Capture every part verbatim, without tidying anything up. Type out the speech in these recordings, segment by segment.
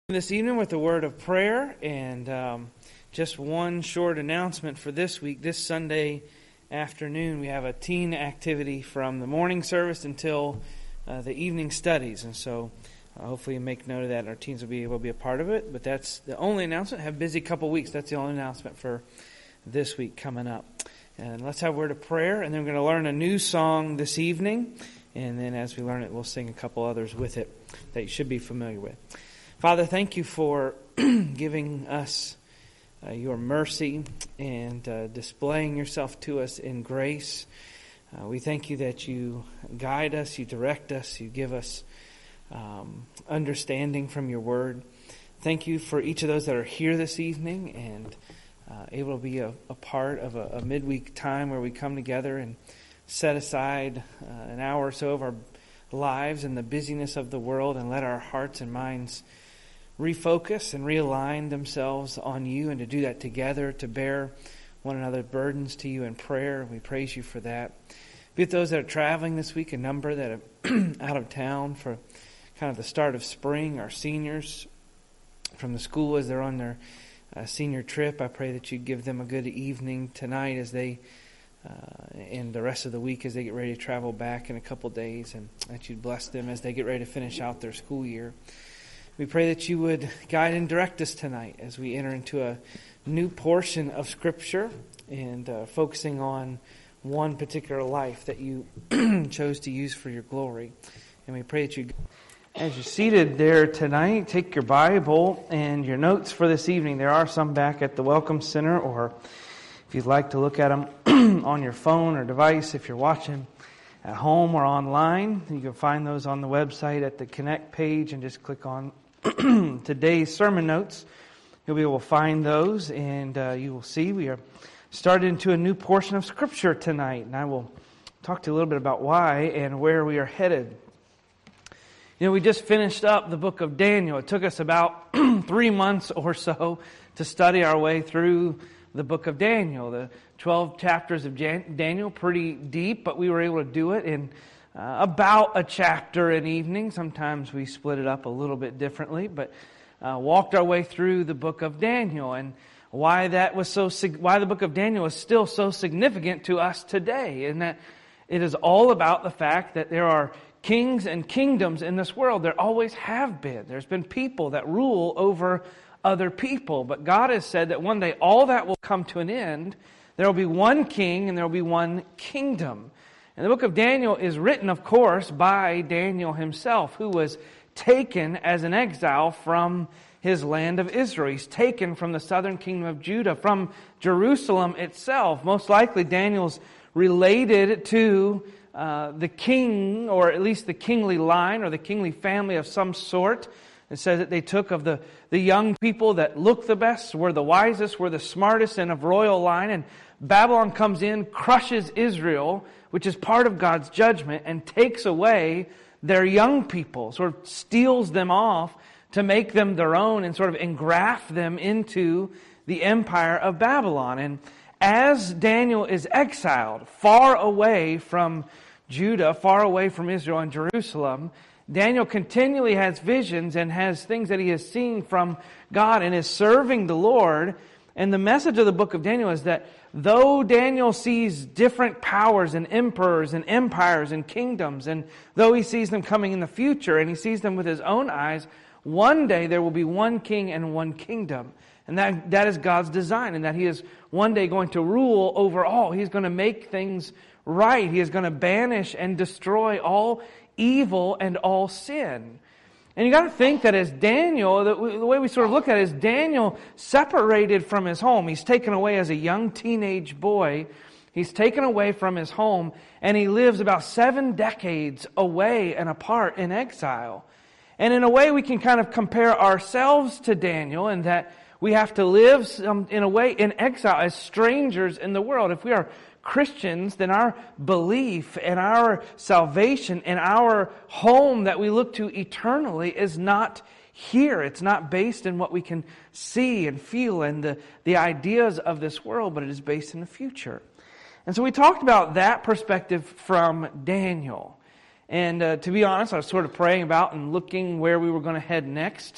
This evening with a word of prayer, and um, just one short announcement for this week. This Sunday afternoon we have a teen activity from the morning service until uh, the evening studies, and so uh, hopefully you make note of that and our teens will be able to be a part of it. But that's the only announcement. Have a busy couple weeks. That's the only announcement for this week coming up. And let's have a word of prayer, and then we're going to learn a new song this evening, and then as we learn it we'll sing a couple others with it that you should be familiar with. Father, thank you for giving us uh, your mercy and uh, displaying yourself to us in grace. Uh, we thank you that you guide us, you direct us, you give us um, understanding from your word. Thank you for each of those that are here this evening and uh, able to be a, a part of a, a midweek time where we come together and set aside uh, an hour or so of our lives in the busyness of the world and let our hearts and minds refocus and realign themselves on you, and to do that together, to bear one another's burdens to you in prayer. We praise you for that. Be with those that are traveling this week, a number that are out of town for kind of the start of spring, our seniors from the school as they're on their uh, senior trip. I pray that you give them a good evening tonight as they uh, and the rest of the week as they get ready to travel back in a couple days, and that you'd bless them as they get ready to finish out their school year. We pray that you would guide and direct us tonight as we enter into a new portion of Scripture and uh, focusing on one particular life that you chose to use for your glory. And we pray that you, as you're seated there tonight, take your Bible and your notes for this evening. There are some back at the Welcome Center, or if you'd like to look at them on your phone or device, if you're watching at home or online, you can find those on the website at the Connect page and just click on today's sermon notes. You'll be able to find those, and uh, you will see we are started into a new portion of Scripture tonight, and I will talk to you a little bit about why and where we are headed. You know, we just finished up the book of Daniel. It took us about three months or so to study our way through the book of Daniel. The twelve chapters of Jan- Daniel, pretty deep, but we were able to do it in Uh, about a chapter an evening. Sometimes we split it up a little bit differently, but uh, walked our way through the book of Daniel, and why that was so sig- why the book of Daniel is still so significant to us today, and that it is all about the fact that there are kings and kingdoms in this world. There always have been. There's been people that rule over other people, but God has said that one day all that will come to an end. There will be one king and there will be one kingdom. And the book of Daniel is written, of course, by Daniel himself, who was taken as an exile from his land of Israel. He's taken from the southern kingdom of Judah, from Jerusalem itself. Most likely Daniel's related to uh, the king, or at least the kingly line, or the kingly family of some sort. It says that they took of the, the young people that looked the best, were the wisest, were the smartest, and of royal line. And Babylon comes in, crushes Israel, which is part of God's judgment, and takes away their young people, sort of steals them off to make them their own and sort of engraft them into the empire of Babylon. And as Daniel is exiled far away from Judah, far away from Israel and Jerusalem, Daniel continually has visions and has things that he has seen from God and is serving the Lord. And the message of the book of Daniel is that though Daniel sees different powers and emperors and empires and kingdoms, and though he sees them coming in the future and he sees them with his own eyes, one day there will be one king and one kingdom. And that that is God's design, and that he is one day going to rule over all. He's going to make things right. He is going to banish and destroy all evil and all sin. And you got to think that as Daniel, the, the way we sort of look at it is Daniel separated from his home. He's taken away as a young teenage boy. He's taken away from his home, and he lives about seven decades away and apart in exile. And in a way we can kind of compare ourselves to Daniel in that we have to live some, in a way in exile as strangers in the world. If we are Christians, then our belief and our salvation and our home that we look to eternally is not here. It's not based in what we can see and feel and the, the ideas of this world, but it is based in the future. And so we talked about that perspective from Daniel. And uh, to be honest, I was sort of praying about and looking where we were going to head next.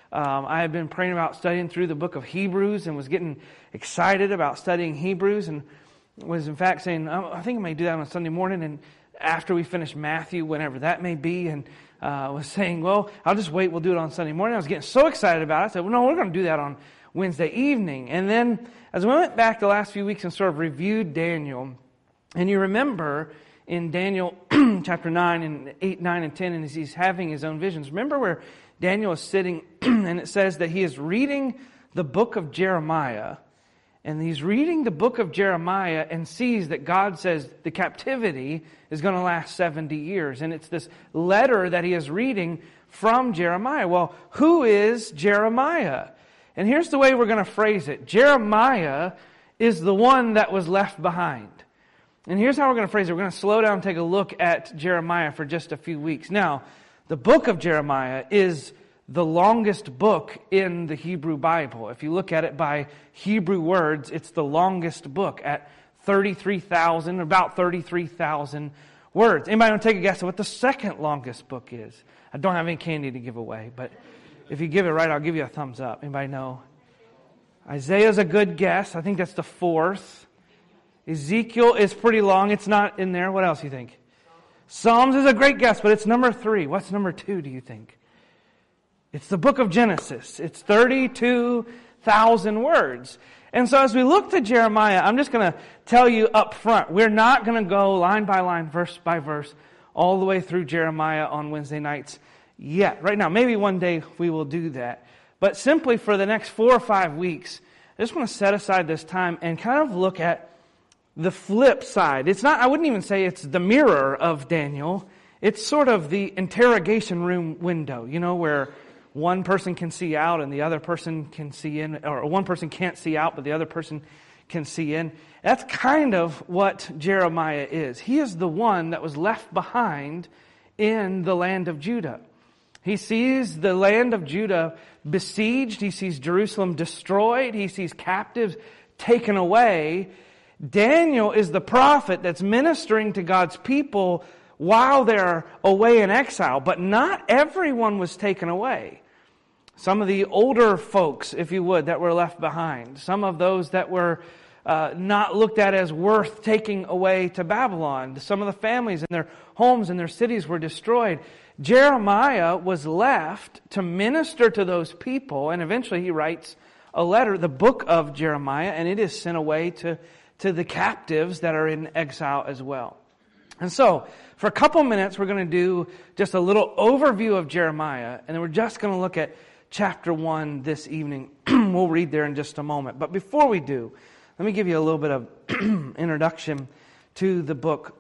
Um, I had been praying about studying through the book of Hebrews and was getting excited about studying Hebrews, and was in fact saying, oh, I think I may do that on a Sunday morning, and after we finish Matthew, whenever that may be, and uh, was saying, well, I'll just wait, we'll do it on Sunday morning. I was getting so excited about it. I said, well, no, we're going to do that on Wednesday evening. And then as we went back the last few weeks and sort of reviewed Daniel, and you remember in Daniel chapter nine and eight, nine, and ten, and as he's having his own visions, remember where Daniel is sitting, and it says that he is reading the book of Jeremiah, and he's reading the book of Jeremiah and sees that God says the captivity is going to last seventy years. And it's this letter that he is reading from Jeremiah. Well, who is Jeremiah? And here's the way we're going to phrase it. Jeremiah is the one that was left behind. And here's how we're going to phrase it. We're going to slow down and take a look at Jeremiah for just a few weeks. Now, the book of Jeremiah is the longest book in the Hebrew Bible. If you look at it by Hebrew words, it's the longest book at thirty-three thousand, about thirty-three thousand words. Anybody want to take a guess at what the second longest book is? I don't have any candy to give away, but if you give it right, I'll give you a thumbs up. Anybody know? Isaiah's a good guess. I think that's the fourth. Ezekiel is pretty long. It's not in there. What else do you think? Psalms is a great guess, but it's number three. What's number two, do you think? It's the book of Genesis. It's thirty-two thousand words. And so as we look to Jeremiah, I'm just going to tell you up front, we're not going to go line by line, verse by verse, all the way through Jeremiah on Wednesday nights yet. Right now, maybe one day we will do that. But simply for the next four or five weeks, I just want to set aside this time and kind of look at the flip side. It's not, I wouldn't even say it's the mirror of Daniel. It's sort of the interrogation room window, you know, where one person can see out and the other person can see in, or one person can't see out, but the other person can see in. That's kind of what Jeremiah is. He is the one that was left behind in the land of Judah. He sees the land of Judah besieged. He sees Jerusalem destroyed. He sees captives taken away. Daniel is the prophet that's ministering to God's people while they're away in exile. But not everyone was taken away. Some of the older folks, if you would, that were left behind. Some of those that were uh, not looked at as worth taking away to Babylon. Some of the families and their homes and their cities were destroyed. Jeremiah was left to minister to those people, and eventually he writes a letter, the book of Jeremiah, and it is sent away to, to the captives that are in exile as well. And so, for a couple minutes, we're going to do just a little overview of Jeremiah, and then we're just going to look at chapter one this evening. We'll read there in just a moment. But before we do, let me give you a little bit of introduction to the book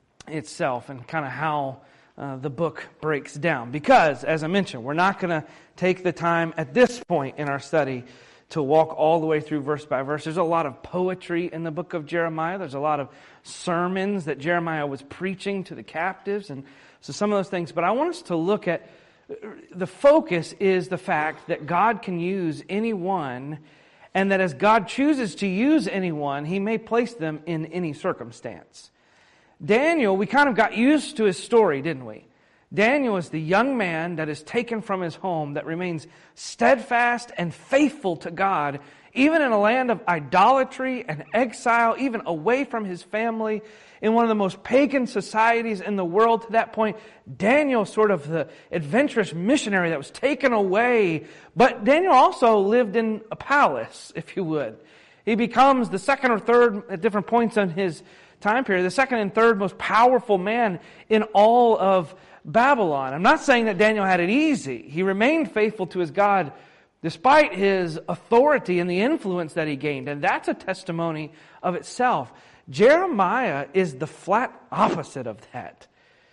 itself and kind of how uh, the book breaks down. Because, as I mentioned, we're not going to take the time at this point in our study to walk all the way through verse by verse. There's a lot of poetry in the book of Jeremiah. There's a lot of sermons that Jeremiah was preaching to the captives, and so some of those things. But I want us to look at, the focus is the fact that God can use anyone, and that as God chooses to use anyone, He may place them in any circumstance. Daniel, we kind of got used to his story, didn't we? Daniel is the young man that is taken from his home, that remains steadfast and faithful to God, even in a land of idolatry and exile, even away from his family, in one of the most pagan societies in the world to that point. Daniel, sort of the adventurous missionary that was taken away. But Daniel also lived in a palace, if you would. He becomes the second or third, at different points in his time period, the second and third most powerful man in all of Babylon. I'm not saying that Daniel had it easy. He remained faithful to his God despite his authority and the influence that he gained. And that's a testimony of itself. Jeremiah is the flat opposite of that.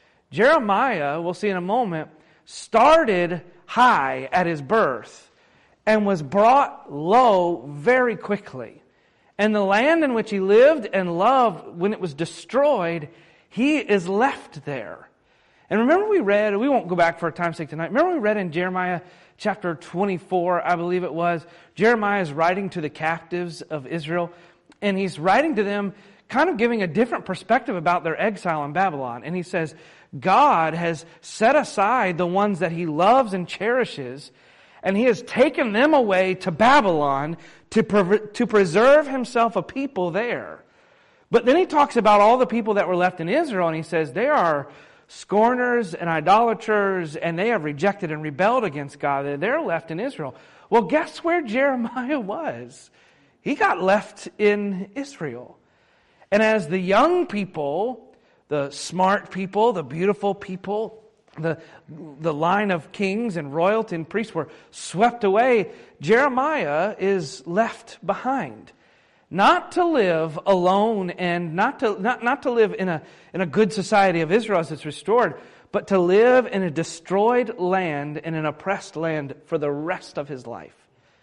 Jeremiah, we'll see in a moment, started high at his birth and was brought low very quickly. And the land in which he lived and loved, when it was destroyed, he is left there. And remember we read, we won't go back for time's sake tonight, remember we read in Jeremiah chapter twenty-four, I believe it was, Jeremiah is writing to the captives of Israel, and he's writing to them kind of giving a different perspective about their exile in Babylon. And he says, God has set aside the ones that He loves and cherishes, And he has taken them away to Babylon to, pre- to preserve himself a people there. But then he talks about all the people that were left in Israel, and he says they are scorners and idolaters, and they have rejected and rebelled against God. They're left in Israel. Well, guess where Jeremiah was? He got left in Israel. And as the young people, the smart people, the beautiful people, The, the line of kings and royalty and priests were swept away, Jeremiah is left behind. Not to live alone and not to not, not to live in a in a good society of Israel as it's restored, but to live in a destroyed land, in an oppressed land for the rest of his life.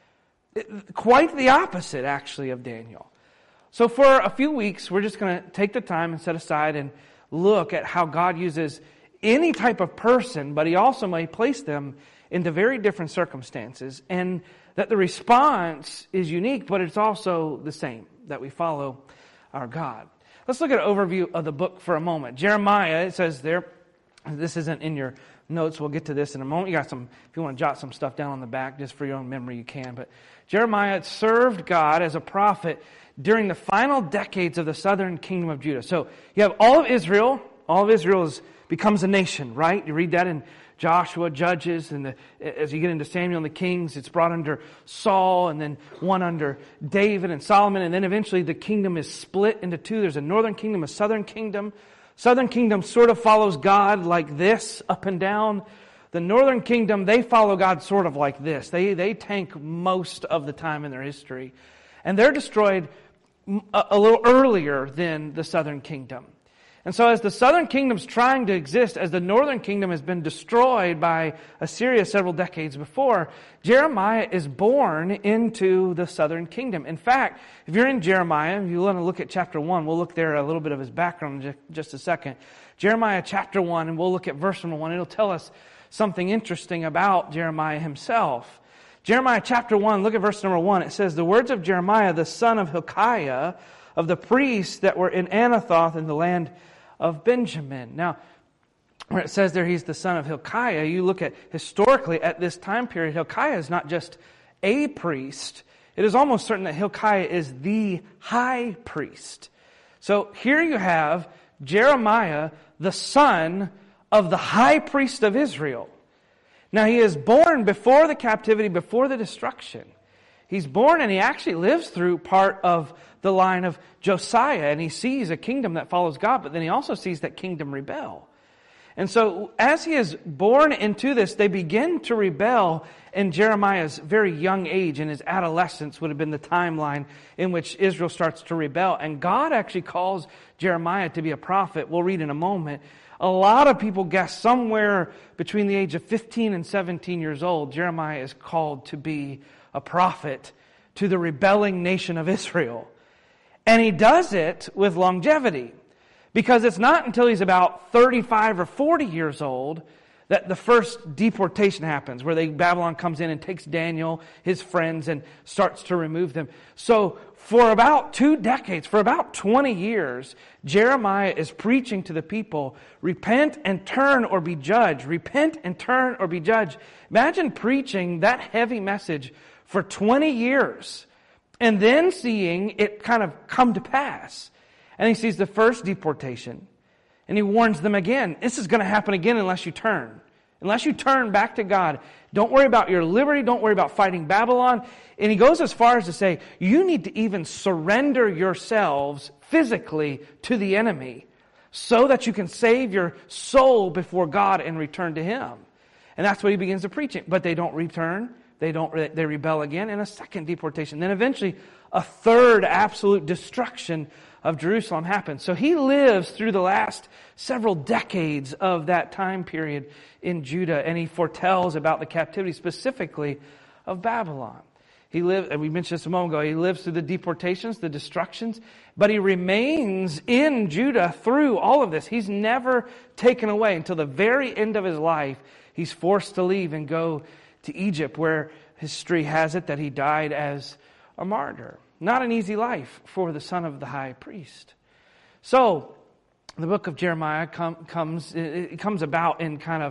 It, quite the opposite, actually, of Daniel. So for a few weeks, we're just going to take the time and set aside and look at how God uses any type of person, but he also may place them into very different circumstances, and that the response is unique, but it's also the same, that we follow our God. Let's look at an overview of the book for a moment. Jeremiah, it says there, this isn't in your notes, we'll get to this in a moment. You got some, if you want to jot some stuff down on the back, just for your own memory, you can. But Jeremiah served God as a prophet during the final decades of the southern kingdom of Judah. So you have all of Israel, all of Israel is becomes a nation, right? You read that in Joshua, Judges, and the, as you get into Samuel and the Kings, it's brought under Saul, and then one under David and Solomon, and then eventually the kingdom is split into two. There's a northern kingdom, a southern kingdom. Southern kingdom sort of follows God like this, up and down. The northern kingdom, they follow God sort of like this. They, they tank most of the time in their history. And they're destroyed a, a little earlier than the southern kingdom. And so as the southern kingdom's trying to exist, as the northern kingdom has been destroyed by Assyria several decades before, Jeremiah is born into the southern kingdom. In fact, if you're in Jeremiah, if you want to look at chapter one, we'll look there at a little bit of his background in just a second. Jeremiah chapter one, and we'll look at verse number one. It'll tell us something interesting about Jeremiah himself. Jeremiah chapter one, look at verse number one. It says, "The words of Jeremiah, the son of Hilkiah, of the priests that were in Anathoth in the land of Benjamin." Now, where it says there he's the son of Hilkiah, you look at historically at this time period, Hilkiah is not just a priest. It is almost certain that Hilkiah is the high priest. So here you have Jeremiah, the son of the high priest of Israel. Now he is born before the captivity, before the destruction. He's born and he actually lives through part of the line of Josiah, and he sees a kingdom that follows God, but then he also sees that kingdom rebel. And so as he is born into this, they begin to rebel in Jeremiah's very young age. In his adolescence would have been the timeline in which Israel starts to rebel. And God actually calls Jeremiah to be a prophet. We'll read in a moment. A lot of people guess somewhere between the age of fifteen and seventeen years old, Jeremiah is called to be a prophet to the rebelling nation of Israel. And he does it with longevity, because it's not until he's about thirty-five or forty years old that the first deportation happens, where they, Babylon comes in and takes Daniel, his friends, and starts to remove them. So for about two decades, for about twenty years, Jeremiah is preaching to the people, repent and turn or be judged. Repent and turn or be judged. Imagine preaching that heavy message for twenty years. And then seeing it kind of come to pass. And he sees the first deportation. And he warns them again, this is going to happen again unless you turn. Unless you turn back to God. Don't worry about your liberty. Don't worry about fighting Babylon. And he goes as far as to say, you need to even surrender yourselves physically to the enemy, so that you can save your soul before God and return to Him. And that's what he begins to preach. But they don't return. They don't. They rebel again, and a second deportation. Then eventually, a third absolute destruction of Jerusalem happens. So he lives through the last several decades of that time period in Judah, and he foretells about the captivity specifically of Babylon. He lived, and we mentioned this a moment ago, he lives through the deportations, the destructions, but he remains in Judah through all of this. He's never taken away until the very end of his life. He's forced to leave and go to Egypt, where history has it that he died as a martyr. Not an easy life for the son of the high priest. So, the book of Jeremiah com- comes it comes about in kind of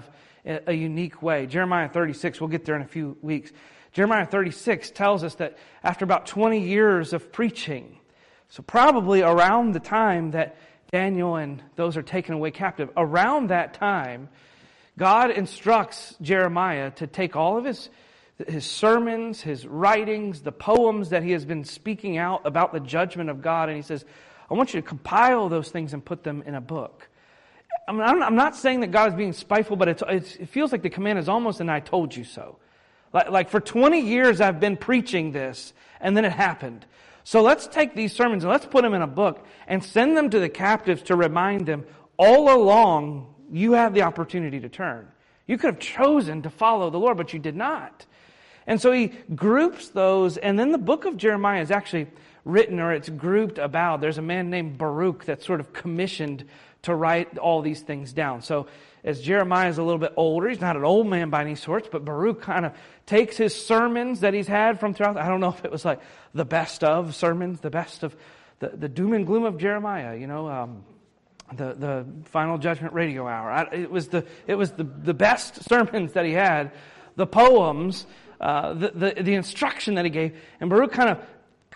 a unique way. Jeremiah thirty-six, we'll get there in a few weeks. Jeremiah thirty-six tells us that after about twenty years of preaching, so probably around the time that Daniel and those are taken away captive, around that time, God instructs Jeremiah to take all of his, his sermons, his writings, the poems that he has been speaking out about the judgment of God, and he says, I want you to compile those things and put them in a book. I mean, I'm not saying that God is being spiteful, but it's, it's, it feels like the command is almost an I told you so. Like, like for twenty years I've been preaching this, and then it happened. So let's take these sermons and let's put them in a book and send them to the captives to remind them all along you have the opportunity to turn. You could have chosen to follow the Lord, but you did not. And so he groups those, and then the book of Jeremiah is actually written, or it's grouped about. There's a man named Baruch that's sort of commissioned to write all these things down. So as Jeremiah is a little bit older, he's not an old man by any sorts, but Baruch kind of takes his sermons that he's had from throughout. I don't know if it was like the best of sermons, the best of the, the doom and gloom of Jeremiah, you know, um, the the Final Judgment Radio Hour. I, it was the it was the, the best sermons that he had, the poems, uh, the, the the instruction that he gave, and Baruch kind of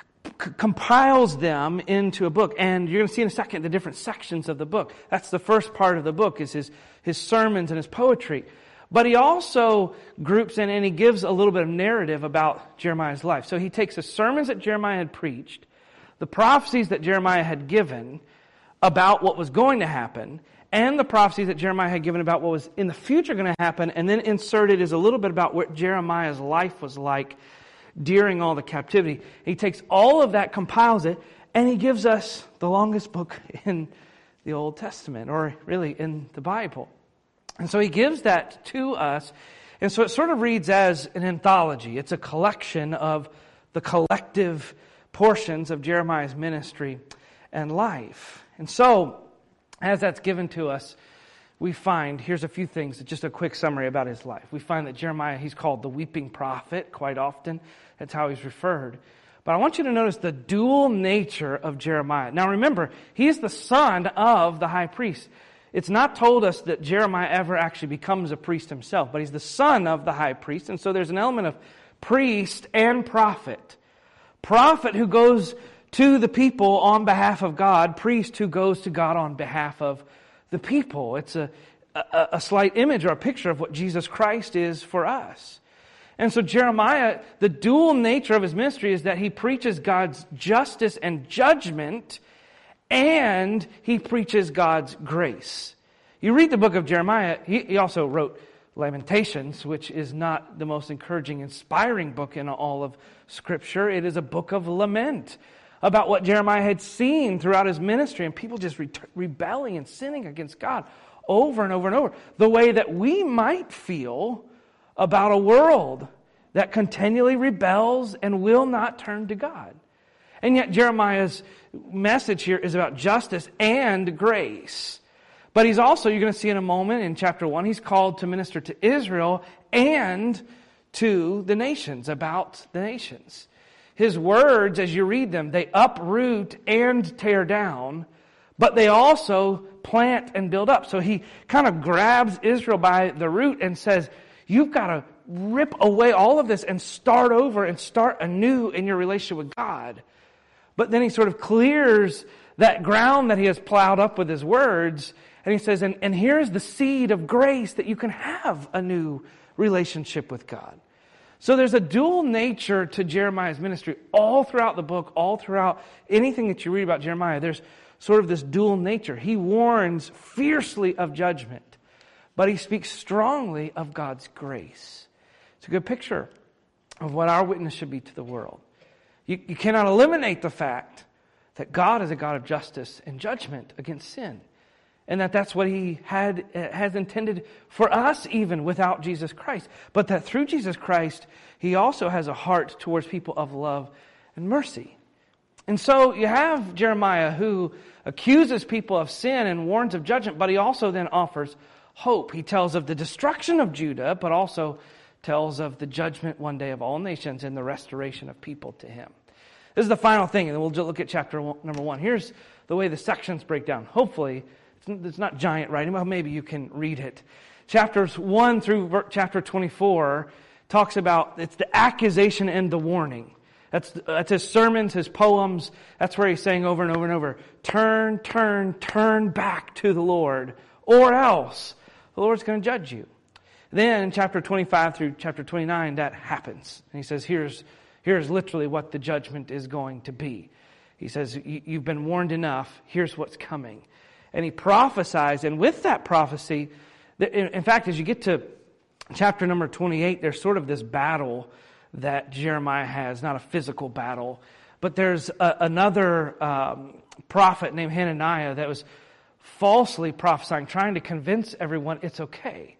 c- compiles them into a book. And you're going to see in a second the different sections of the book. That's the first part of the book, is his his sermons and his poetry. But he also groups in and he gives a little bit of narrative about Jeremiah's life. So he takes the sermons that Jeremiah had preached, the prophecies that Jeremiah had given about what was going to happen, and the prophecies that Jeremiah had given about what was in the future going to happen, and then inserted is a little bit about what Jeremiah's life was like during all the captivity. He takes all of that, compiles it, and he gives us the longest book in the Old Testament, or really in the Bible. And so he gives that to us, and so it sort of reads as an anthology. It's a collection of the collective portions of Jeremiah's ministry and life. And so, as that's given to us, we find, here's a few things, just a quick summary about his life. We find that Jeremiah, he's called the weeping prophet quite often. That's how he's referred. But I want you to notice the dual nature of Jeremiah. Now remember, he is the son of the high priest. It's not told us that Jeremiah ever actually becomes a priest himself, but he's the son of the high priest. And so there's an element of priest and prophet. Prophet who goes to the people on behalf of God, priest who goes to God on behalf of the people. It's a, a, a slight image or a picture of what Jesus Christ is for us. And so Jeremiah, the dual nature of his ministry is that he preaches God's justice and judgment, and he preaches God's grace. You read the book of Jeremiah, he, he also wrote Lamentations, which is not the most encouraging, inspiring book in all of Scripture. It is a book of lament about what Jeremiah had seen throughout his ministry, and people just re- rebelling and sinning against God over and over and over. The way that we might feel about a world that continually rebels and will not turn to God. And yet Jeremiah's message here is about justice and grace. But he's also, you're going to see in a moment in chapter one, he's called to minister to Israel and to the nations, about the nations. His words, as you read them, they uproot and tear down, but they also plant and build up. So he kind of grabs Israel by the root and says, you've got to rip away all of this and start over and start anew in your relationship with God. But then he sort of clears that ground that he has plowed up with his words, and he says, and, and here's the seed of grace that you can have a new relationship with God. So there's a dual nature to Jeremiah's ministry all throughout the book, all throughout anything that you read about Jeremiah. There's sort of this dual nature. He warns fiercely of judgment, but he speaks strongly of God's grace. It's a good picture of what our witness should be to the world. You, you cannot eliminate the fact that God is a God of justice and judgment against sin, and that that's what he had has intended for us even without Jesus Christ. But that through Jesus Christ, he also has a heart towards people of love and mercy. And so you have Jeremiah who accuses people of sin and warns of judgment, but he also then offers hope. He tells of the destruction of Judah, but also tells of the judgment one day of all nations and the restoration of people to him. This is the final thing, and then we'll look at chapter one, number one. Here's the way the sections break down. Hopefully, it's not giant writing, but maybe you can read it. Chapters one through chapter twenty-four talks about, it's the accusation and the warning. That's, that's his sermons, his poems. That's where he's saying over and over and over, turn, turn, turn back to the Lord, or else the Lord's going to judge you. Then in chapter twenty-five through chapter twenty-nine, that happens. And he says, here's, here's literally what the judgment is going to be. He says, you've been warned enough. Here's what's coming. And he prophesies, and with that prophecy, in fact, as you get to chapter number twenty-eight, there's sort of this battle that Jeremiah has, not a physical battle, but there's a, another um, prophet named Hananiah that was falsely prophesying, trying to convince everyone it's okay.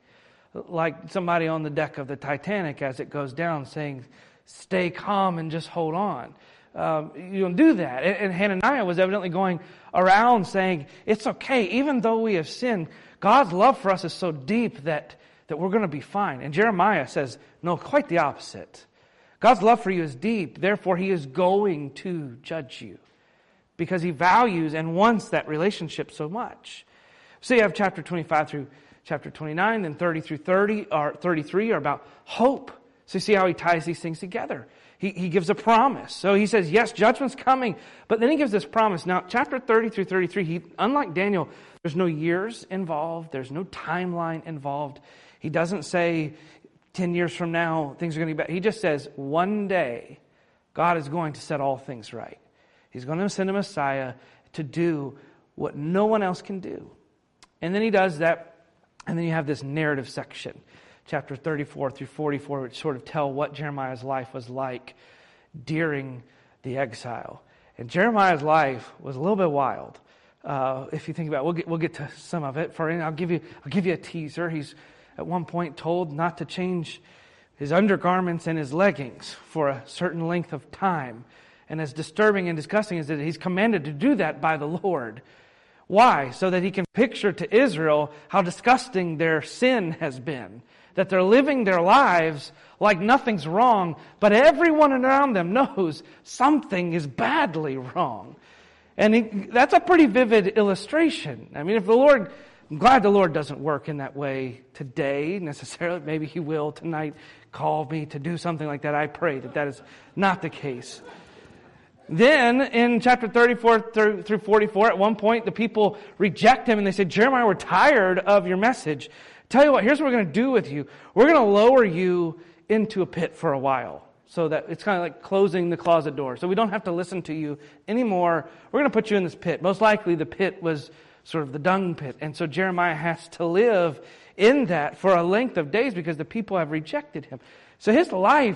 Like somebody on the deck of the Titanic as it goes down saying, stay calm and just hold on. Um, you don't do that. And, and Hananiah was evidently going around saying, it's okay, even though we have sinned, God's love for us is so deep that, that we're going to be fine. And Jeremiah says, no, quite the opposite. God's love for you is deep, therefore He is going to judge you because He values and wants that relationship so much. So you have chapter twenty-five through chapter twenty-nine, then thirty through thirty or thirty-three are about hope. So you see how he ties these things together. He, he gives a promise. So he says, yes, judgment's coming, but then he gives this promise. Now, chapter thirty through thirty-three, he, unlike Daniel, there's no years involved. There's no timeline involved. He doesn't say ten years from now, things are going to be better. He just says, one day, God is going to set all things right. He's going to send a Messiah to do what no one else can do. And then he does that, and then you have this narrative section, chapter thirty-four through forty-four, which sort of tell what Jeremiah's life was like during the exile. And Jeremiah's life was a little bit wild. Uh, if you think about it, we'll get, we'll get to some of it. For I'll give you, I'll give you a teaser. He's at one point told not to change his undergarments and his leggings for a certain length of time. And as disturbing and disgusting as it is, he's commanded to do that by the Lord. Why? So that he can picture to Israel how disgusting their sin has been. That they're living their lives like nothing's wrong, but everyone around them knows something is badly wrong. And he, that's a pretty vivid illustration. I mean, if the Lord... I'm glad the Lord doesn't work in that way today necessarily. Maybe He will tonight call me to do something like that. I pray that that is not the case. Then in chapter thirty-four through forty-four, at one point the people reject him and they say, Jeremiah, we're tired of your message. Tell you what, here's what we're going to do with you. We're going to lower you into a pit for a while. So that it's kind of like closing the closet door. So we don't have to listen to you anymore. We're going to put you in this pit. Most likely the pit was sort of the dung pit. And so Jeremiah has to live in that for a length of days because the people have rejected him. So his life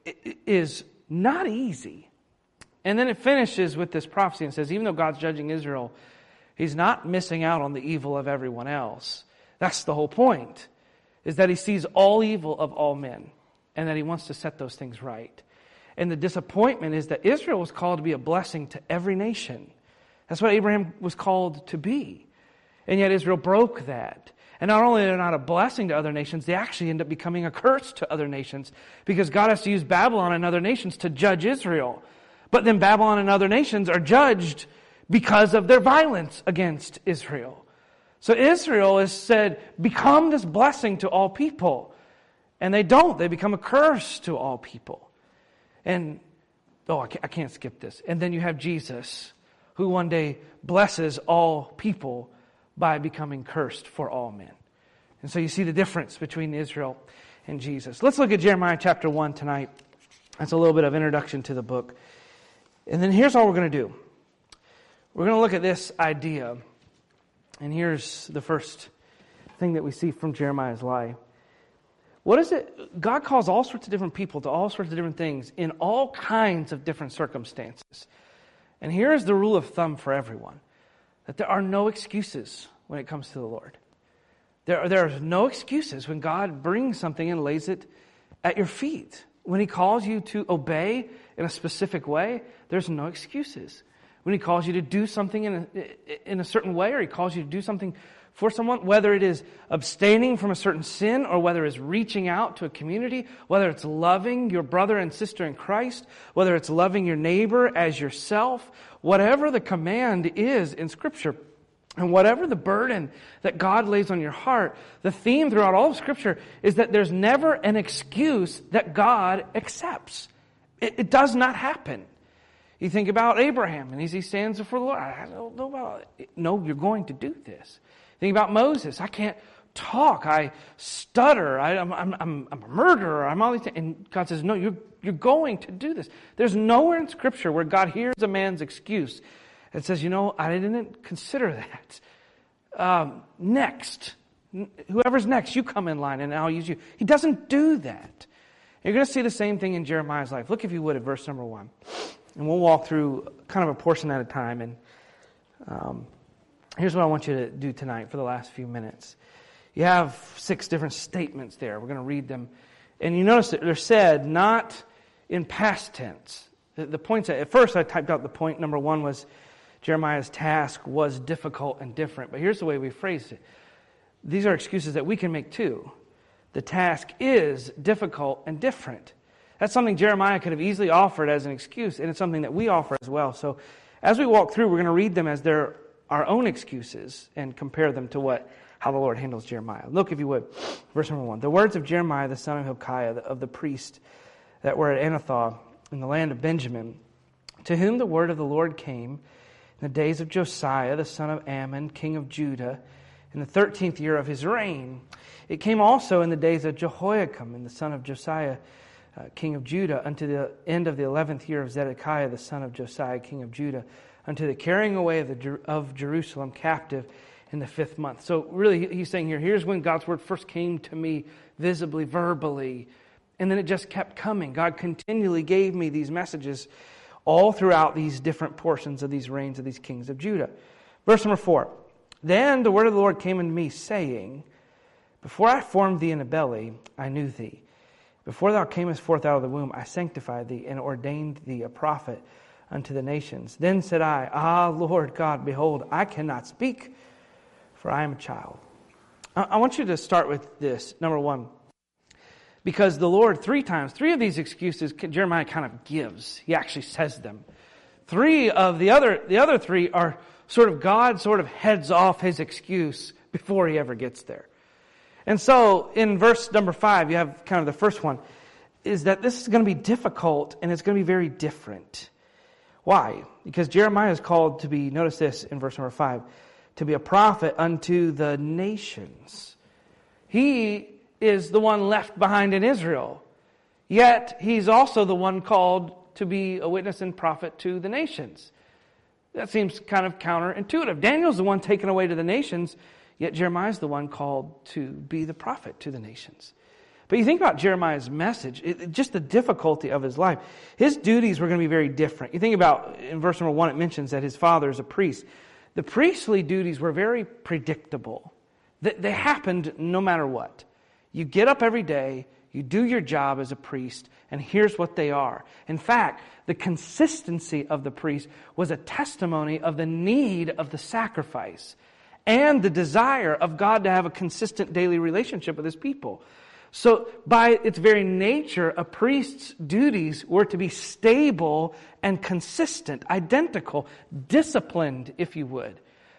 is not easy. And then it finishes with this prophecy and says, even though God's judging Israel, He's not missing out on the evil of everyone else. That's the whole point, is that He sees all evil of all men and that He wants to set those things right. And the disappointment is that Israel was called to be a blessing to every nation. That's what Abraham was called to be. And yet Israel broke that. And not only are they not a blessing to other nations, they actually end up becoming a curse to other nations because God has to use Babylon and other nations to judge Israel. But then Babylon and other nations are judged because of their violence against Israel. So Israel is said, become this blessing to all people. And they don't. They become a curse to all people. And, oh, I can't skip this. And then you have Jesus, who one day blesses all people by becoming cursed for all men. And so you see the difference between Israel and Jesus. Let's look at Jeremiah chapter one tonight. That's a little bit of introduction to the book. And then here's all we're going to do. We're going to look at this idea. And here's the first thing that we see from Jeremiah's life. What is it? God calls all sorts of different people to all sorts of different things in all kinds of different circumstances. And here's the rule of thumb for everyone, that there are no excuses when it comes to the Lord. There are, there are no excuses when God brings something and lays it at your feet. When He calls you to obey in a specific way, there's no excuses. When He calls you to do something in a, in a certain way, or He calls you to do something for someone, whether it is abstaining from a certain sin, or whether it's reaching out to a community, whether it's loving your brother and sister in Christ, whether it's loving your neighbor as yourself, whatever the command is in Scripture, And whatever the burden that God lays on your heart, the theme throughout all of Scripture is that there's never an excuse that God accepts. It, it does not happen. You think about Abraham, and as he stands before the Lord, I don't know about it. No, you're going to do this. Think about Moses. I can't talk. I stutter. I, I'm, I'm, I'm a murderer. I'm all these things. And God says, no, you're, you're going to do this. There's nowhere in Scripture where God hears a man's excuse and says, you know, I didn't consider that. Um, next. Whoever's next, you come in line and I'll use you. He doesn't do that. You're going to see the same thing in Jeremiah's life. Look, if you would, at verse number one. And we'll walk through kind of a portion at a time. And um, here's what I want you to do tonight for the last few minutes. You have six different statements there. We're going to read them. And you notice that they're said not in past tense. The, the points, at first I typed out the point. Number one was Jeremiah's task was difficult and different. But here's the way we phrased it. These are excuses that we can make too. The task is difficult and different. That's something Jeremiah could have easily offered as an excuse, and it's something that we offer as well. So as we walk through, we're going to read them as they're our own excuses and compare them to what how the Lord handles Jeremiah. Look, if you would, verse number one. The words of Jeremiah, the son of Hilkiah, of the priest that were at Anathoth in the land of Benjamin, to whom the word of the Lord came in the days of Josiah, the son of Ammon, king of Judah, in the thirteenth year of his reign. It came also in the days of Jehoiakim, and the son of Josiah, Uh, king of Judah, unto the end of the eleventh year of Zedekiah, the son of Josiah, king of Judah, unto the carrying away of, the, of Jerusalem captive in the fifth month. So really, he's saying here, here's when God's word first came to me visibly, verbally, and then it just kept coming. God continually gave me these messages all throughout these different portions of these reigns of these kings of Judah. Verse number four. Then the word of the Lord came unto me, saying, before I formed thee in the belly, I knew thee. Before thou camest forth out of the womb, I sanctified thee and ordained thee a prophet unto the nations. Then said I, Ah, Lord God, behold, I cannot speak, for I am a child. I want you to start with this, number one. Because the Lord, three times, three of these excuses Jeremiah kind of gives. He actually says them. Three of the other, the other three are sort of God sort of heads off his excuse before he ever gets there. And so in verse number five, you have kind of the first one, is that this is going to be difficult and it's going to be very different. Why? Because Jeremiah is called to be, notice this in verse number five, to be a prophet unto the nations. He is the one left behind in Israel. Yet he's also the one called to be a witness and prophet to the nations. That seems kind of counterintuitive. Daniel's the one taken away to the nations, yet Jeremiah's the one called to be the prophet to the nations. But you think about Jeremiah's message, it, just the difficulty of his life. His duties were going to be very different. You think about, in verse number one, it mentions that his father is a priest. The priestly duties were very predictable. They, they happened no matter what. You get up every day, you do your job as a priest, and here's what they are. In fact, the consistency of the priest was a testimony of the need of the sacrifice and the desire of God to have a consistent daily relationship with his people. So by its very nature, a priest's duties were to be stable and consistent, identical, disciplined, if you would.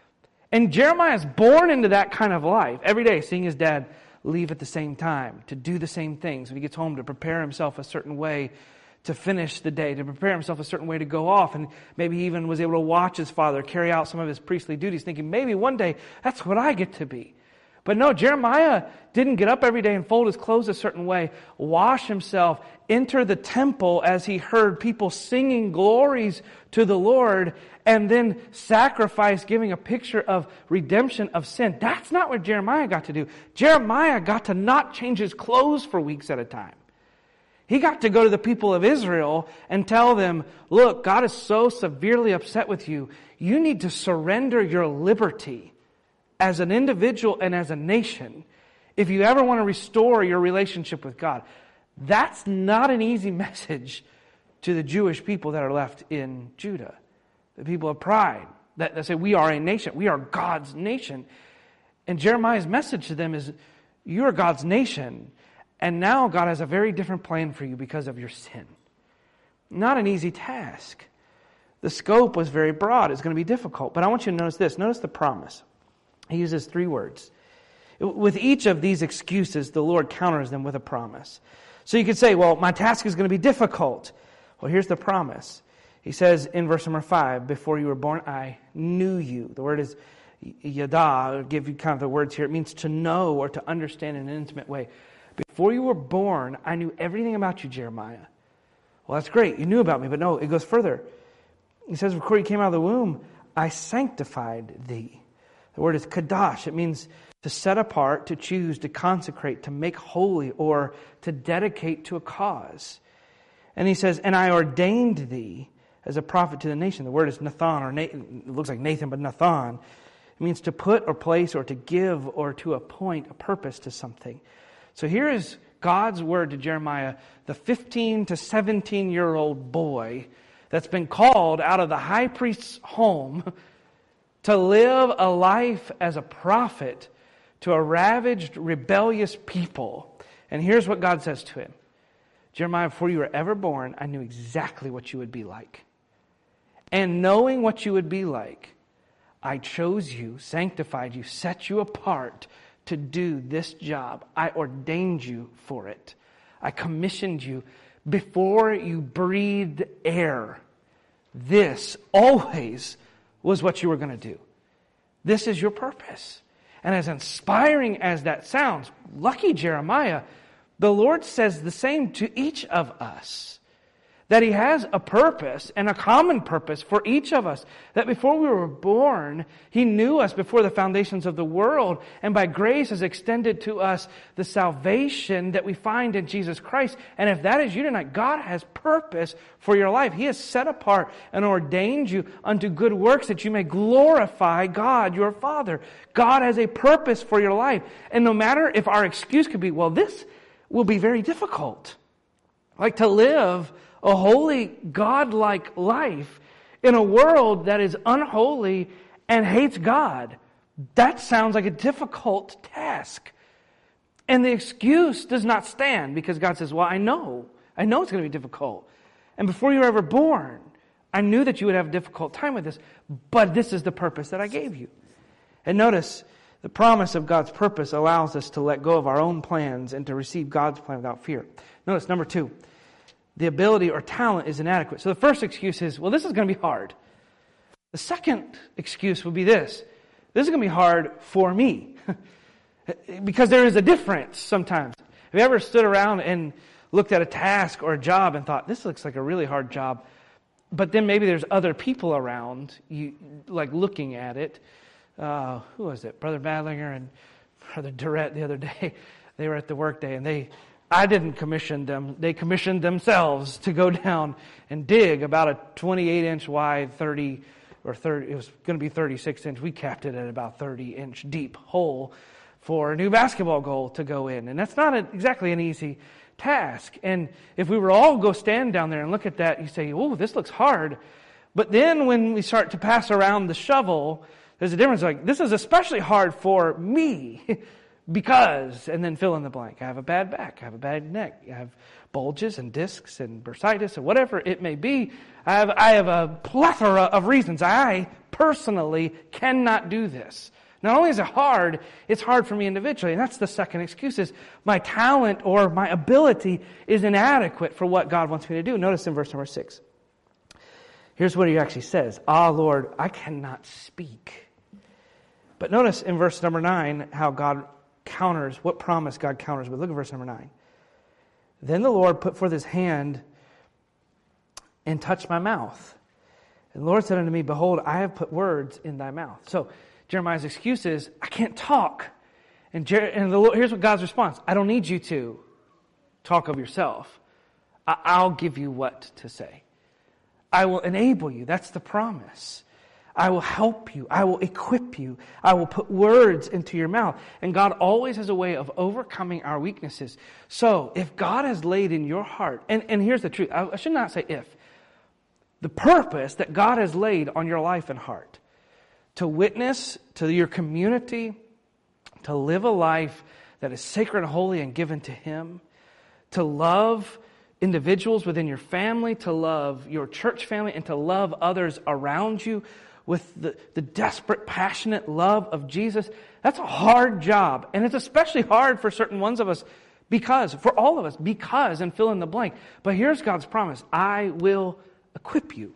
And Jeremiah is born into that kind of life. Every day, seeing his dad leave at the same time, to do the same things. When he gets home, to prepare himself a certain way to finish the day, to prepare himself a certain way to go off. And maybe he even was able to watch his father carry out some of his priestly duties, thinking maybe one day that's what I get to be. But no, Jeremiah didn't get up every day and fold his clothes a certain way, wash himself, enter the temple as he heard people singing glories to the Lord, and then sacrifice, giving a picture of redemption of sin. That's not what Jeremiah got to do. Jeremiah got to not change his clothes for weeks at a time. He got to go to the people of Israel and tell them, look, God is so severely upset with you, you need to surrender your liberty as an individual and as a nation if you ever want to restore your relationship with God. That's not an easy message to the Jewish people that are left in Judah. The people of pride that, that say, we are a nation. We are God's nation. And Jeremiah's message to them is, you are God's nation. And now God has a very different plan for you because of your sin. Not an easy task. The scope was very broad. It's going to be difficult. But I want you to notice this. Notice the promise. He uses three words. With each of these excuses, the Lord counters them with a promise. So you could say, well, my task is going to be difficult. Well, here's the promise. He says in verse number five, before you were born, I knew you. The word is yada. I'll give you kind of the words here. It means to know or to understand in an intimate way. Before you were born, I knew everything about you, Jeremiah. Well, that's great. You knew about me, but no, it goes further. He says, before you came out of the womb, I sanctified thee. The word is kadosh. It means to set apart, to choose, to consecrate, to make holy, or to dedicate to a cause. And he says, and I ordained thee as a prophet to the nation. The word is Nathan, or Nathan. It looks like Nathan, but Nathan. It means to put or place or to give or to appoint a purpose to something. So here is God's word to Jeremiah, the fifteen to seventeen-year-old boy that's been called out of the high priest's home to live a life as a prophet to a ravaged, rebellious people. And here's what God says to him. Jeremiah, before you were ever born, I knew exactly what you would be like. And knowing what you would be like, I chose you, sanctified you, set you apart to do this job. I ordained you for it. I commissioned you before you breathed air. This always was what you were going to do. This is your purpose. And as inspiring as that sounds, lucky Jeremiah, the Lord says the same to each of us. That He has a purpose and a common purpose for each of us. That before we were born, He knew us before the foundations of the world. And by grace has extended to us the salvation that we find in Jesus Christ. And if that is you tonight, God has purpose for your life. He has set apart and ordained you unto good works that you may glorify God, your Father. God has a purpose for your life. And no matter if our excuse could be, well, this will be very difficult. Like to live a holy, God-like life in a world that is unholy and hates God. That sounds like a difficult task. And the excuse does not stand because God says, well, I know. I know it's going to be difficult. And before you were ever born, I knew that you would have a difficult time with this, but this is the purpose that I gave you. And notice, the promise of God's purpose allows us to let go of our own plans and to receive God's plan without fear. Notice, number two, the ability or talent is inadequate. So the first excuse is, well, this is going to be hard. The second excuse would be this. This is going to be hard for me. Because there is a difference sometimes. Have you ever stood around and looked at a task or a job and thought, this looks like a really hard job, but then maybe there's other people around, you like looking at it. Uh, who was it? Brother Badlinger and Brother Durrett the other day. They were at the workday and they... I didn't commission them. They commissioned themselves to go down and dig about a twenty-eight inch wide, thirty or thirty. It was going to be thirty-six inch. We capped it at about thirty inch deep hole for a new basketball goal to go in, and that's not a, exactly an easy task. And if we were all go stand down there and look at that, you say, "Oh, this looks hard." But then when we start to pass around the shovel, there's a difference. Like this is especially hard for me. Because, and then fill in the blank. I have a bad back. I have a bad neck. I have bulges and discs and bursitis or whatever it may be. I have, I have a plethora of reasons. I personally cannot do this. Not only is it hard, it's hard for me individually. And that's the second excuse is my talent or my ability is inadequate for what God wants me to do. Notice in verse number six. Here's what He actually says. Ah, Lord, I cannot speak. But notice in verse number nine how God counters, what promise God counters with. Look at verse number nine. Then the Lord put forth His hand and touched my mouth. And the Lord said unto me, behold, I have put words in thy mouth. So Jeremiah's excuse is, I can't talk. And, Jer- and the Lord, here's what God's response. I don't need you to talk of yourself. I- I'll give you what to say. I will enable you. That's the promise. I will help you. I will equip you. I will put words into your mouth. And God always has a way of overcoming our weaknesses. So if God has laid in your heart, and, and here's the truth. I, I should not say if. The purpose that God has laid on your life and heart to witness to your community, to live a life that is sacred and holy and given to Him, to love individuals within your family, to love your church family, and to love others around you with the, the desperate, passionate love of Jesus. That's a hard job. And it's especially hard for certain ones of us because, for all of us, because, and fill in the blank. But here's God's promise. I will equip you.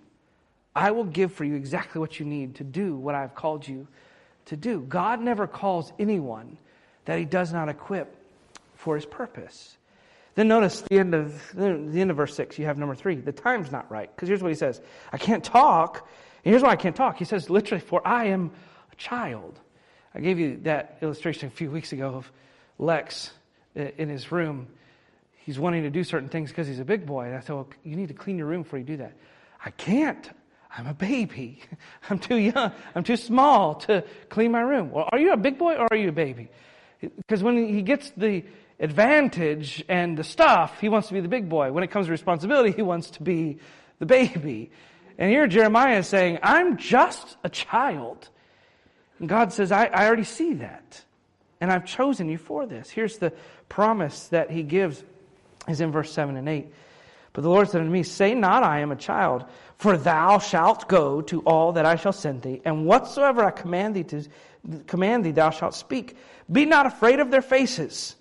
I will give for you exactly what you need to do what I've called you to do. God never calls anyone that He does not equip for His purpose. Then notice the end of the end of verse six. You have number three. The time's not right. Because here's what he says. I can't talk. And here's why I can't talk. He says literally, for I am a child. I gave you that illustration a few weeks ago of Lex in his room. He's wanting to do certain things because he's a big boy. And I said, well, you need to clean your room before you do that. I can't. I'm a baby. I'm too young. I'm too small to clean my room. Well, are you a big boy or are you a baby? Because when he gets the advantage and the stuff, he wants to be the big boy. When it comes to responsibility, he wants to be the baby. And here Jeremiah is saying, I'm just a child. And God says, I, I already see that. And I've chosen you for this. Here's the promise that He gives, is in verse seven and eight. But the Lord said unto me, say not, I am a child, for thou shalt go to all that I shall send thee, and whatsoever I command thee to command thee, thou shalt speak. Be not afraid of their faces.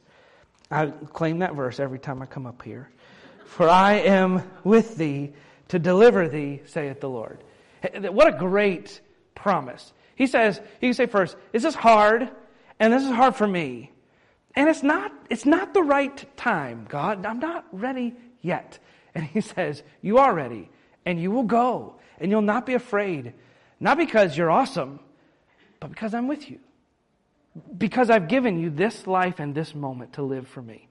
I claim that verse every time I come up here. For I am with thee to deliver thee, saith the Lord. What a great promise. He says, he can say first, this is hard, and this is hard for me. And it's not, it's not the right time, God. I'm not ready yet. And He says, you are ready, and you will go, and you'll not be afraid. Not because you're awesome, but because I'm with you. Because I've given you this life and this moment to live for me.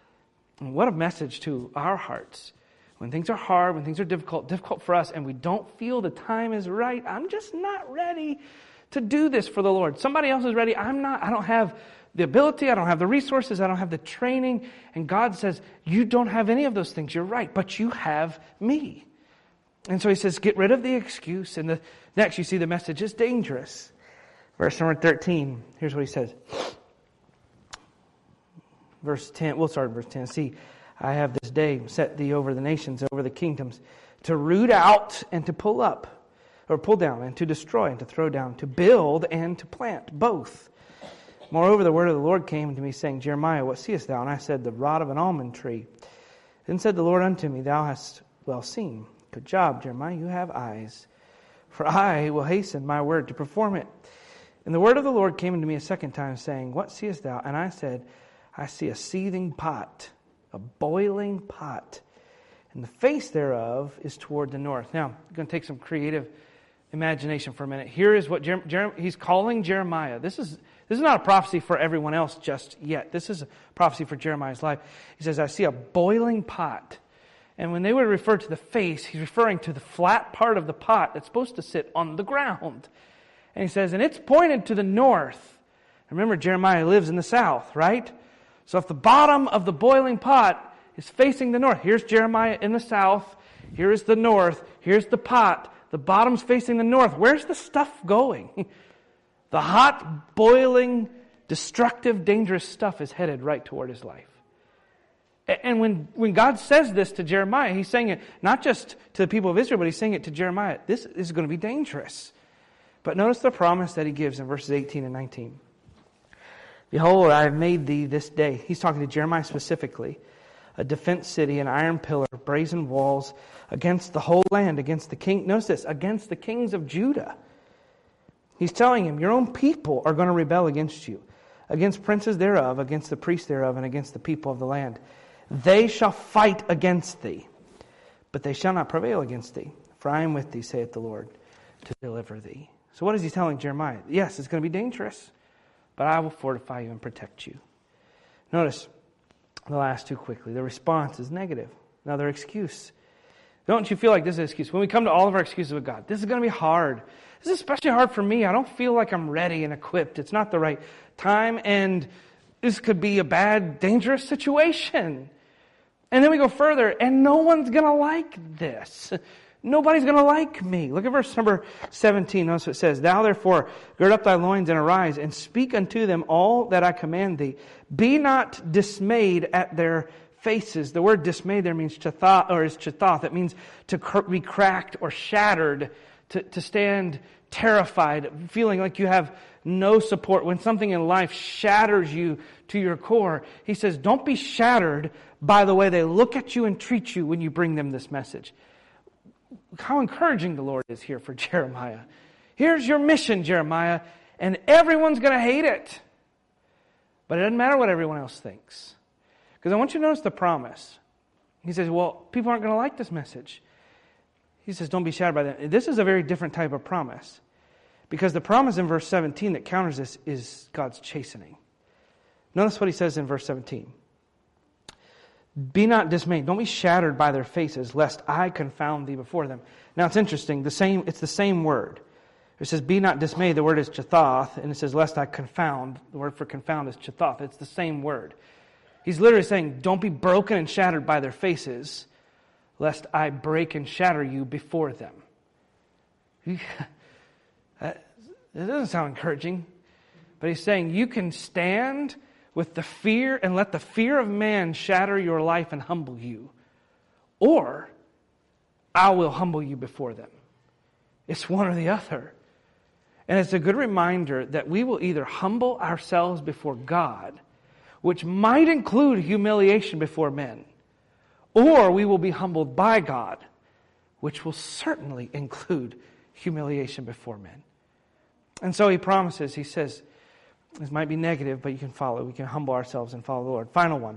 And what a message to our hearts. When things are hard, when things are difficult, difficult for us, and we don't feel the time is right, I'm just not ready to do this for the Lord. Somebody else is ready. I'm not. I don't have the ability. I don't have the resources. I don't have the training. And God says, you don't have any of those things. You're right. But you have me. And so He says, get rid of the excuse. And the next, you see the message is dangerous. Verse number thirteen. Here's what He says. Verse ten. We'll start in verse ten. See, I have this day set thee over the nations, over the kingdoms, to root out and to pull up, or pull down, and to destroy and to throw down, to build and to plant, both. Moreover, the word of the Lord came to me, saying, Jeremiah, what seest thou? And I said, the rod of an almond tree. Then said the Lord unto me, thou hast well seen. Good job, Jeremiah, you have eyes. For I will hasten my word to perform it. And the word of the Lord came unto me a second time, saying, what seest thou? And I said, I see a seething pot, a boiling pot, and the face thereof is toward the north. Now, I'm going to take some creative imagination for a minute. Here is what Jer- Jer- he's calling Jeremiah. This is this is not a prophecy for everyone else just yet. This is a prophecy for Jeremiah's life. He says, I see a boiling pot. And when they would refer to the face, he's referring to the flat part of the pot that's supposed to sit on the ground. And he says, and it's pointed to the north. Remember, Jeremiah lives in the south, right? So if the bottom of the boiling pot is facing the north, here's Jeremiah in the south, here is the north, here's the pot, the bottom's facing the north. Where's the stuff going? The hot, boiling, destructive, dangerous stuff is headed right toward his life. And when, when God says this to Jeremiah, He's saying it not just to the people of Israel, but He's saying it to Jeremiah. This is going to be dangerous. But notice the promise that He gives in verses eighteen and nineteen. Behold, I have made thee this day. He's talking to Jeremiah specifically. A defense city, an iron pillar, brazen walls against the whole land, against the king. Notice this, against the kings of Judah. He's telling him, your own people are going to rebel against you, against princes thereof, against the priests thereof, and against the people of the land. They shall fight against thee, but they shall not prevail against thee. For I am with thee, saith the Lord, to deliver thee. So what is He telling Jeremiah? Yes, it's going to be dangerous, but I will fortify you and protect you. Notice the last two quickly. The response is negative. Another excuse. Don't you feel like this is an excuse? When we come to all of our excuses with God, this is going to be hard. This is especially hard for me. I don't feel like I'm ready and equipped. It's not the right time, and this could be a bad, dangerous situation. And then we go further, and no one's going to like this. Nobody's going to like me. Look at verse number seventeen. Notice what it says. Thou therefore gird up thy loins and arise, and speak unto them all that I command thee. Be not dismayed at their faces. The word dismay there means chathath, or is chathath. It means to be cracked or shattered, to, to stand terrified, feeling like you have no support. When something in life shatters you to your core, he says, don't be shattered by the way they look at you and treat you when you bring them this message. How encouraging the Lord is here for Jeremiah. Here's your mission, Jeremiah, and everyone's going to hate it. But it doesn't matter what everyone else thinks. Because I want you to notice the promise. He says, well, people aren't going to like this message. He says, don't be shattered by that. This is a very different type of promise. Because the promise in verse seventeen that counters this is God's chastening. Notice what he says in verse seventeen. Be not dismayed. Don't be shattered by their faces, lest I confound thee before them. Now it's interesting. The same. It's the same word. It says, be not dismayed. The word is chathath. And it says, lest I confound. The word for confound is chathath. It's the same word. He's literally saying, don't be broken and shattered by their faces, lest I break and shatter you before them. It doesn't sound encouraging. But he's saying, you can stand with the fear and let the fear of man shatter your life and humble you. Or I will humble you before them. It's one or the other. And it's a good reminder that we will either humble ourselves before God, which might include humiliation before men, or we will be humbled by God, which will certainly include humiliation before men. And so he promises, he says, this might be negative, but you can follow. We can humble ourselves and follow the Lord. Final one.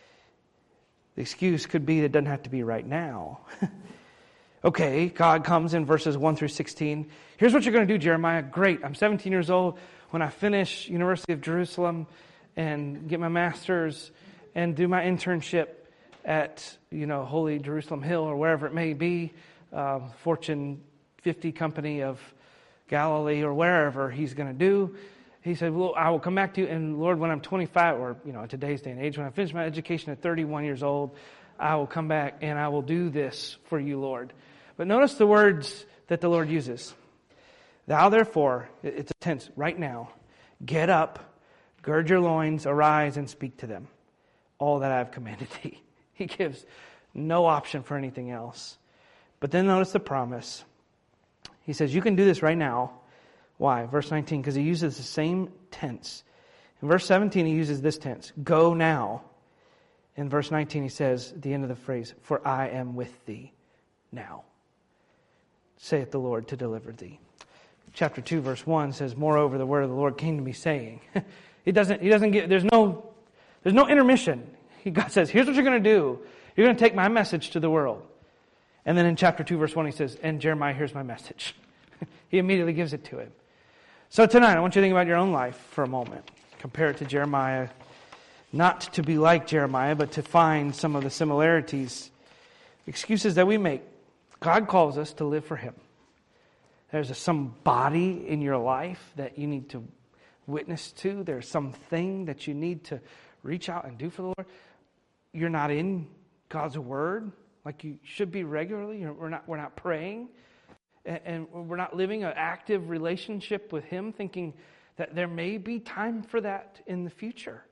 The excuse could be that it doesn't have to be right now. Okay, God comes in verses one through sixteen. Here's what you're going to do, Jeremiah. Great, I'm seventeen years old. When I finish University of Jerusalem and get my master's and do my internship at, you know, Holy Jerusalem Hill or wherever it may be, uh, Fortune fifty company of Galilee or wherever he's going to do. He said, well, I will come back to you, and Lord, when I'm twenty-five, or, you know, in today's day and age, when I finish my education at thirty-one years old, I will come back and I will do this for you, Lord. But notice the words that the Lord uses. Thou therefore, it's a tense, right now, get up, gird your loins, arise, and speak to them. All that I have commanded thee. He gives no option for anything else. But then notice the promise. He says, you can do this right now. Why? Verse nineteen, because he uses the same tense. In verse seventeen, he uses this tense, go now. In verse nineteen, he says, at the end of the phrase, for I am with thee now, saith the Lord, to deliver thee. Chapter two, verse one says, moreover, the word of the Lord came to me, saying, he doesn't, he doesn't get, there's no, there's no intermission. He, God says, here's what you're going to do. You're going to take my message to the world. And then in chapter two, verse one, he says, and Jeremiah, here's my message. He immediately gives it to him. So tonight, I want you to think about your own life for a moment. Compare it to Jeremiah. Not to be like Jeremiah, but to find some of the similarities, excuses that we make. God calls us to live for Him. There's a, some body in your life that you need to witness to. There's something that you need to reach out and do for the Lord. You're not in God's Word like you should be regularly. You're, we're not. We're not praying, and, and we're not living an active relationship with Him, thinking that there may be time for that in the future.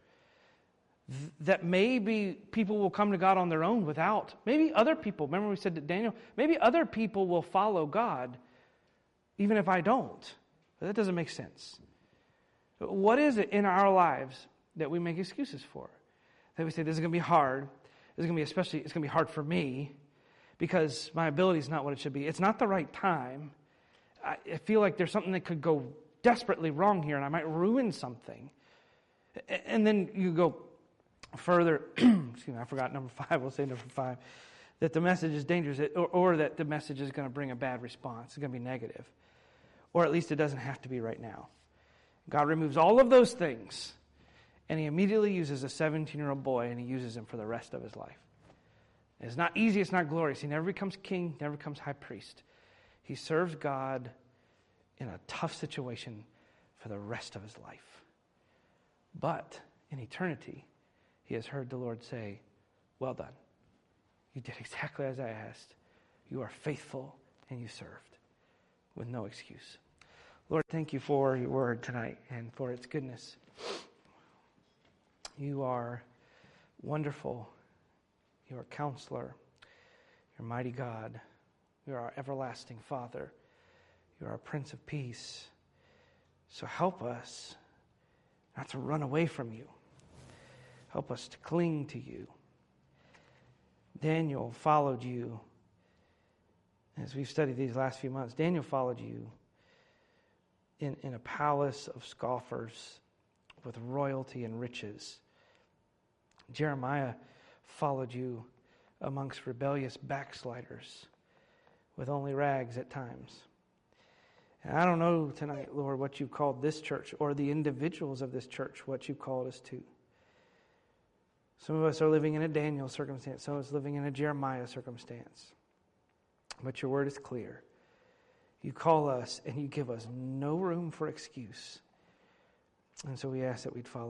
That maybe people will come to God on their own without. Maybe other people, remember we said to Daniel, maybe other people will follow God even if I don't. But that doesn't make sense. What is it in our lives that we make excuses for? That we say, this is going to be hard. This is going to be especially, it's going to be hard for me because my ability is not what it should be. It's not the right time. I feel like there's something that could go desperately wrong here and I might ruin something. And then you go further, excuse me, I forgot number five, we'll say number five, that the message is dangerous, or, or that the message is going to bring a bad response. It's going to be negative. Or at least it doesn't have to be right now. God removes all of those things, and He immediately uses a seventeen-year-old boy, and He uses him for the rest of his life. It's not easy, it's not glorious. He never becomes king, never becomes high priest. He serves God in a tough situation for the rest of his life. But in eternity, he has heard the Lord say, well done. You did exactly as I asked. You are faithful and you served with no excuse. Lord, thank you for your word tonight and for its goodness. You are wonderful You are Counselor. You're Mighty God. You are our everlasting Father. You are our Prince of Peace. So help us not to run away from you. Help us to cling to you. Daniel followed you. As we've studied these last few months, Daniel followed you in, in a palace of scoffers with royalty and riches. Jeremiah followed you amongst rebellious backsliders with only rags at times. And I don't know tonight, Lord, what you've called this church or the individuals of this church, what you've called us to. Some of us are living in a Daniel circumstance. Some of us are living in a Jeremiah circumstance. But your word is clear. You call us and you give us no room for excuse. And so we ask that we'd follow.